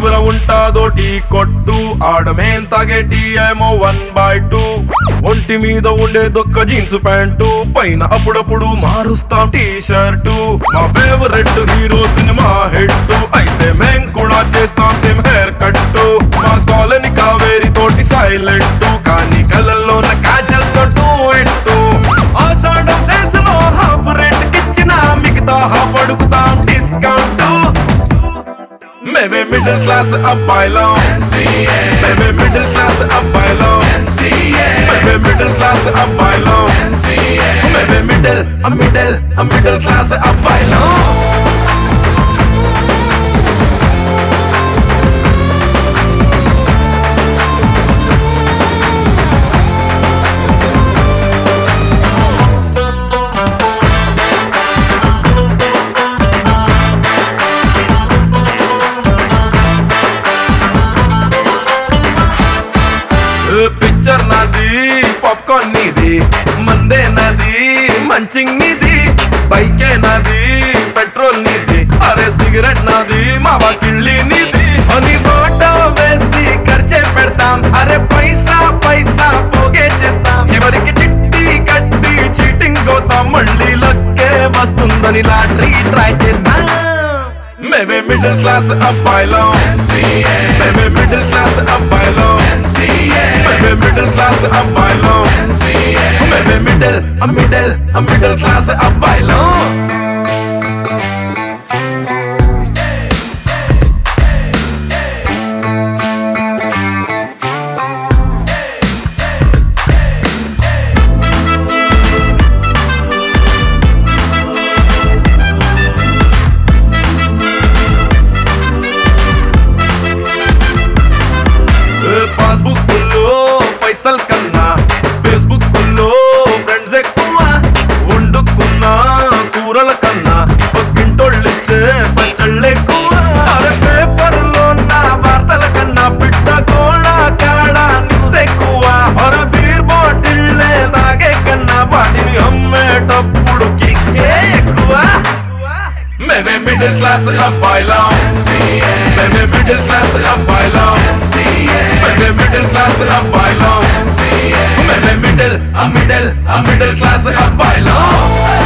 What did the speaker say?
చివర ఉంటాదో టీ కొట్టు, ఆడమేం తాగే టీ ఏమో 1/2. ఒంటి మీద ఉండే దొక్క జీన్స్ ప్యాంటు, పైన అప్పుడప్పుడు మారుస్తాం టీ షర్టు. మా ఫేవరెట్ హీరో సినిమా హిట్, అయితే మేం కూడా చేస్తాం సేమ్ హెయిర్ కట్టు. మా కాలనీ కావేరి తోటి సైలెంట్, కానీ కళ్ళల్లోన కాజల్ తోటు ఇట్టు. ఆషాఢం సేల్స్ లో హాఫ్ రేట్ కిచ్చిన మిగతా హాఫ్ అడుగుతాం డిస్కౌంట్. మేమే మిడిల్ క్లాస్ అబ్బాయిలం, మేమే మిడిల్ క్లాస్ అబ్బాయిలం, మేమే మిడిల్ క్లాస్ అబ్బాయిలం, మేమే మిడిల్ క్లాస్ అబ్బాయిలం. పిక్చర్ నాది, పాప్కార్న్ నీది, మందే నాది, మంచింగ్ నీది, బైకే నాది, పెట్రోల్ నీది, అరే సిగరెట్ నాది, మా కిళ్ళి నీది. అని బాట వేసి ఖర్చే పెడతాం, అరే పైసా పైసా పోగే చేస్తాం. చివరికి చిట్టి కట్టి చీటింగ్ పోతాం, మళ్ళీ లక్కే వస్తుందని లాటరీ ట్రై చేస్తాం. మేమే మిడిల్ క్లాస్ అబ్బాయిలం, మేమే మిడిల్ క్లాస్ అబ్బాయిలం, మేమే మిడిల్ క్లాస్ అబ్బాయిలం, మేమే మిడిల్ క్లాస్ అబ్బాయిలం. పాస్బుక్ లో పైసల్ కన్నా ఫేస్బుక్ లో ఫ్రెండ్స్ ఎక్కువ. వండుకున్న కూరల కన్నా పక్కింటోళ్ళిచ్చే పచ్చళ్ళు ఎక్కువ. అరే పేపర్ లో నా వార్తల కన్నా పిట్ట గోళ కాడ న్యూస్ ఎక్కువ. అరే బీర్ బాటిల్ తాగే కన్నా వాటిని అమ్మేటప్పుడు కిక్కే ఎక్కువ. మేమే మిడిల్ క్లాస్ అబ్బాయిలం, మేమే మిడిల్ క్లాస్ అబ్బాయిలం, మేమే మిడిల్ క్లాస్ అబ్బాయిలం, మేమే మిడిల్ క్లాస్ అబ్బాయిలం.